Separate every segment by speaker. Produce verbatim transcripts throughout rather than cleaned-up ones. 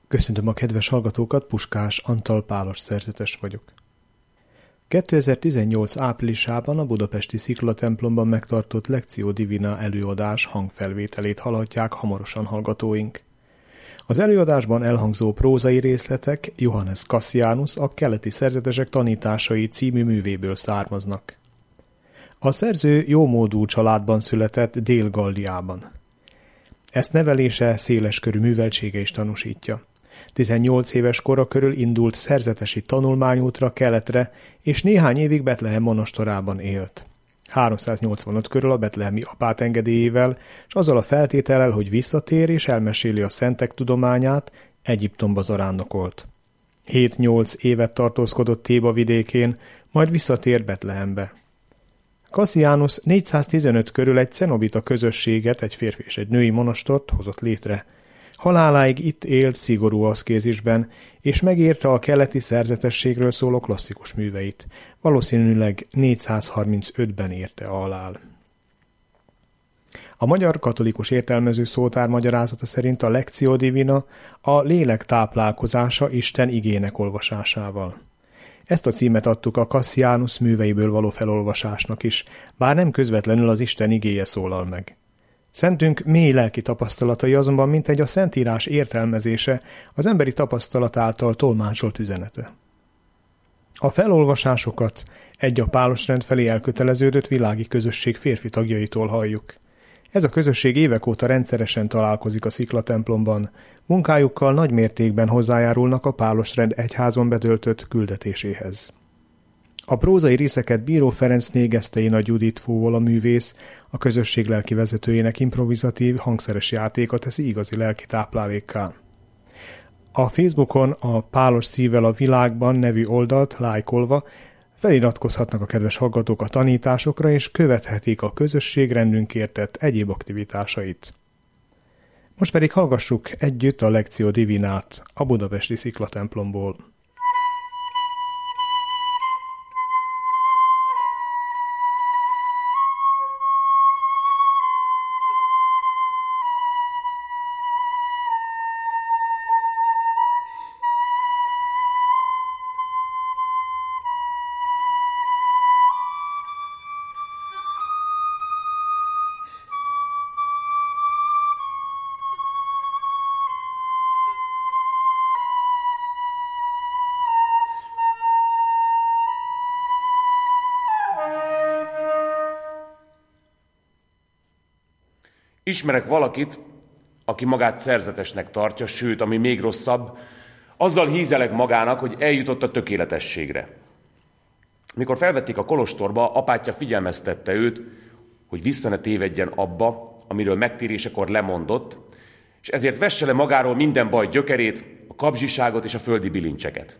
Speaker 1: Köszöntöm a kedves hallgatókat, Puskás Antal pálos szerzetes vagyok. kétezer-tizennyolc áprilisában a budapesti Sziklatemplomban megtartott Lectio Divina előadás hangfelvételét hallhatják hamarosan hallgatóink. Az előadásban elhangzó prózai részletek Johannes Cassianus a Keleti szerzetesek tanításai című művéből származnak. A szerző jómódú családban született Dél-Galliában. Ezt nevelése széleskörű műveltsége is tanúsítja. tizennyolc éves kora körül indult szerzetesi tanulmányútra keletre, és néhány évig Betlehem monastorában élt. háromszáznyolcvanöt körül a betlehemi apát engedélyével, és azzal a feltétellel, hogy visszatér és elmeséli a szentek tudományát, Egyiptomba zarándokolt. hét-nyolc évet tartózkodott Théba vidékén, majd visszatért Betlehembe. Cassianus négyszáztizenöt körül egy cenobita közösséget, egy férfi és egy női monastort hozott létre. Haláláig itt élt szigorú aszkézisben, és megírta a keleti szerzetességről szóló klasszikus műveit. Valószínűleg négyszázharmincötben érte alál. A magyar katolikus értelmező szótár magyarázata szerint a Lectio Divina a lélek táplálkozása Isten igének olvasásával. Ezt a címet adtuk a Cassianus műveiből való felolvasásnak is, bár nem közvetlenül az Isten igéje szólal meg. Szentünk mély lelki tapasztalatai azonban mintegy a Szentírás értelmezése, az emberi tapasztalat által tolmácsolt üzenete. A felolvasásokat egy a pálosrend felé elköteleződött világi közösség férfi tagjaitól halljuk. Ez a közösség évek óta rendszeresen találkozik a Sziklatemplomban, munkájukkal nagy mértékben hozzájárulnak a pálosrend egyházon betöltött küldetéséhez. A prózai részeket Bíró Ferenc Négesztei Nagy Judit fúvola művész, a közösség lelki vezetőjének improvizatív, hangszeres játéka teszi igazi lelki táplálékká. A Facebookon a Pálos szívvel a világban nevű oldalt lájkolva feliratkozhatnak a kedves hallgatók a tanításokra, és követhetik a közösség rendünkért tett egyéb aktivitásait. Most pedig hallgassuk együtt a Lectio Divinát a budapesti Sziklatemplomból.
Speaker 2: Ismerek valakit, aki magát szerzetesnek tartja, sőt, ami még rosszabb, azzal hízeleg magának, hogy eljutott a tökéletességre. Mikor felvették a kolostorba, apátja figyelmeztette őt, hogy vissza ne tévedjen abba, amiről megtérésekor lemondott, és ezért vesse le magáról minden baj gyökerét, a kapzsiságot és a földi bilincseket.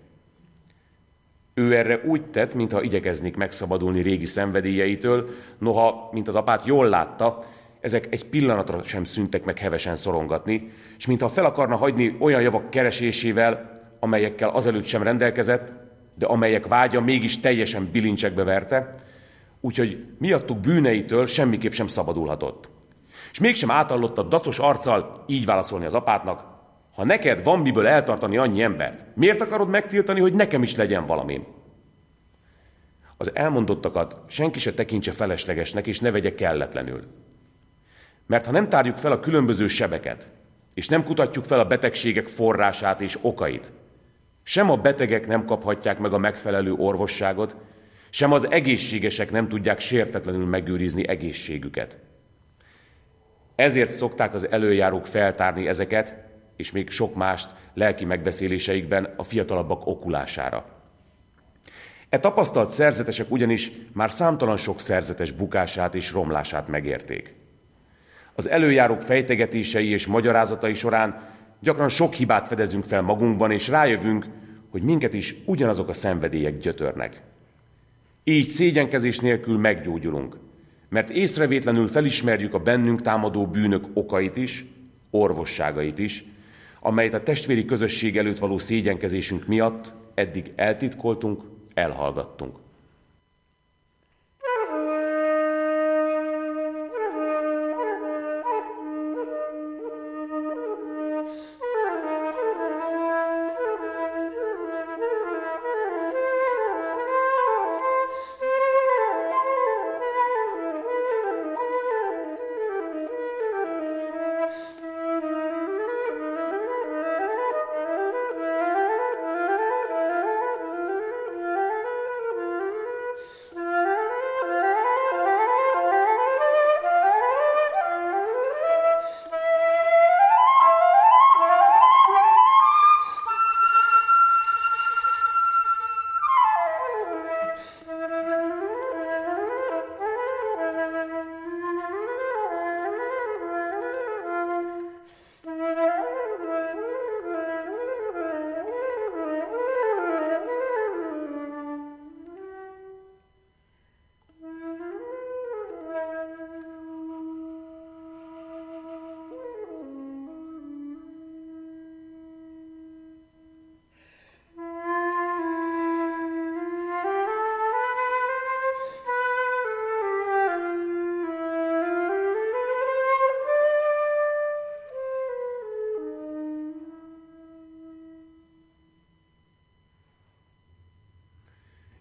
Speaker 2: Ő erre úgy tett, mintha igyekeznék megszabadulni régi szenvedélyeitől, noha, mint az apát jól látta, ezek egy pillanatra sem szűntek meg hevesen szorongatni, és mintha fel akarna hagyni olyan javak keresésével, amelyekkel azelőtt sem rendelkezett, de amelyek vágya mégis teljesen bilincsekbe verte, úgyhogy miattuk bűneitől semmiképp sem szabadulhatott. És mégsem átallott a dacos arccal így válaszolni az apátnak: ha neked van miből eltartani annyi embert, miért akarod megtiltani, hogy nekem is legyen valamim? Az elmondottakat senki se tekintse feleslegesnek, és ne vegye kelletlenül. Mert ha nem tárjuk fel a különböző sebeket, és nem kutatjuk fel a betegségek forrását és okait, sem a betegek nem kaphatják meg a megfelelő orvosságot, sem az egészségesek nem tudják sértetlenül megőrizni egészségüket. Ezért szokták az előjárók feltárni ezeket, és még sok mást lelki megbeszéléseikben a fiatalabbak okulására. E tapasztalt szerzetesek ugyanis már számtalan sok szerzetes bukását és romlását megérték. Az előjárók fejtegetései és magyarázatai során gyakran sok hibát fedezünk fel magunkban, és rájövünk, hogy minket is ugyanazok a szenvedélyek gyötörnek. Így szégyenkezés nélkül meggyógyulunk, mert észrevétlenül felismerjük a bennünk támadó bűnök okait is, orvosságait is, amelyet a testvéri közösség előtt való szégyenkezésünk miatt eddig eltitkoltunk, elhallgattunk.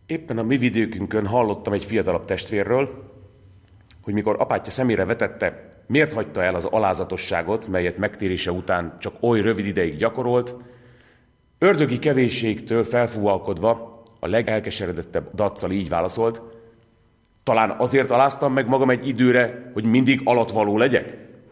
Speaker 2: Éppen a mi vidékünkön hallottam egy fiatalabb testvérről, hogy mikor apátja szemére vetette, miért hagyta el az alázatosságot, melyet megtérése után csak oly rövid ideig gyakorolt, ördögi kevésségtől felfúvalkodva a legelkeseredettebb daccal így válaszolt: talán azért aláztam meg magam egy időre, hogy mindig alattvaló legyek?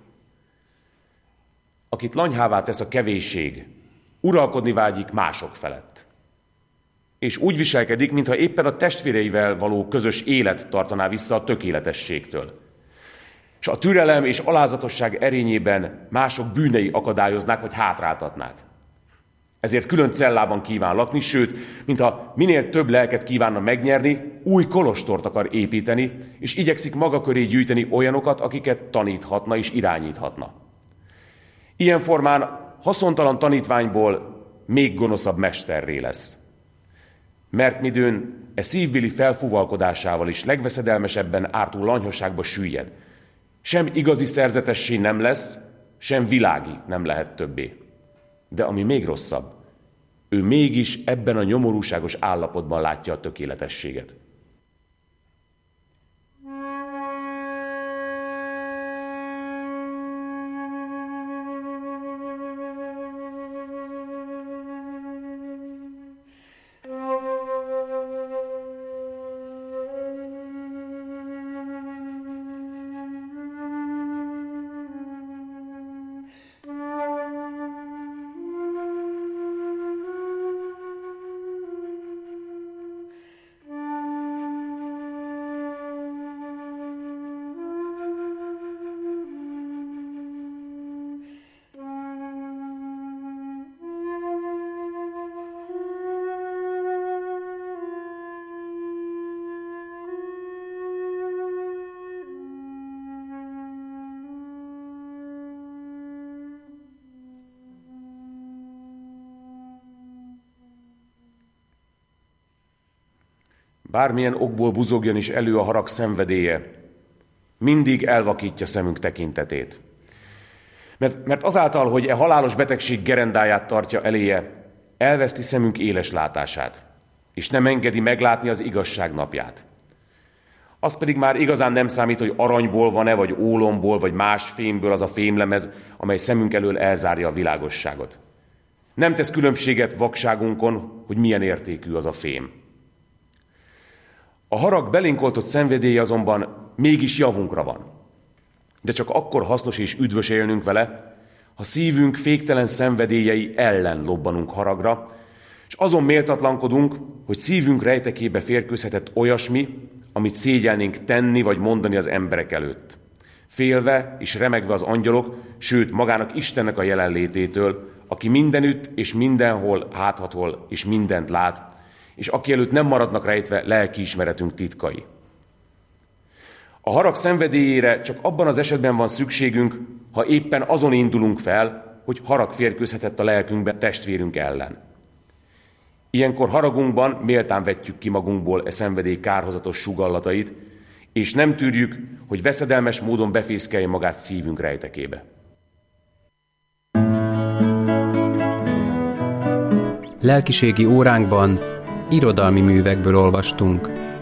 Speaker 2: Akit lanyhává tesz a kevésség, uralkodni vágyik mások felett. És úgy viselkedik, mintha éppen a testvéreivel való közös élet tartaná vissza a tökéletességtől. És a türelem és alázatosság erényében mások bűnei akadályoznák vagy hátráltatnák. Ezért külön cellában kíván lakni, sőt, mintha minél több lelket kívánna megnyerni, új kolostort akar építeni, és igyekszik maga köré gyűjteni olyanokat, akiket taníthatna és irányíthatna. Ilyen formán haszontalan tanítványból még gonoszabb mesterré lesz. Mert midőn e szívbéli felfúvalkodásával is legveszedelmesebben ártó lanyhosságba süllyed. Sem igazi szerzetessé nem lesz, sem világi nem lehet többé. De ami még rosszabb, ő mégis ebben a nyomorúságos állapotban látja a tökéletességet. Bármilyen okból buzogjon is elő a harag szenvedélye, mindig elvakítja szemünk tekintetét. Mert azáltal, hogy e halálos betegség gerendáját tartja eléje, elveszti szemünk éles látását, és nem engedi meglátni az igazság napját. Az pedig már igazán nem számít, hogy aranyból van-e, vagy ólomból, vagy más fémből az a fémlemez, amely szemünk elől elzárja a világosságot. Nem tesz különbséget vakságunkon, hogy milyen értékű az a fém. A harag belénk oltott szenvedélye azonban mégis javunkra van. De csak akkor hasznos és üdvös élnünk vele, ha szívünk féktelen szenvedélyei ellen lobbanunk haragra, és azon méltatlankodunk, hogy szívünk rejtekébe férkőzhetett olyasmi, amit szégyelnénk tenni vagy mondani az emberek előtt. Félve és remegve az angyalok, sőt magának Istennek a jelenlététől, aki mindenütt és mindenhol háthatol és mindent lát, és aki előtt nem maradnak rejtve lelkiismeretünk titkai. A harag szenvedélyére csak abban az esetben van szükségünk, ha éppen azon indulunk fel, hogy harag férkőzhetett a lelkünkbe testvérünk ellen. Ilyenkor haragunkban méltán vetjük ki magunkból e szenvedély kárhozatos sugallatait, és nem tűrjük, hogy veszedelmes módon befészkelje magát szívünk rejtekébe.
Speaker 3: Lelkiségi óránkban irodalmi művekből olvastunk.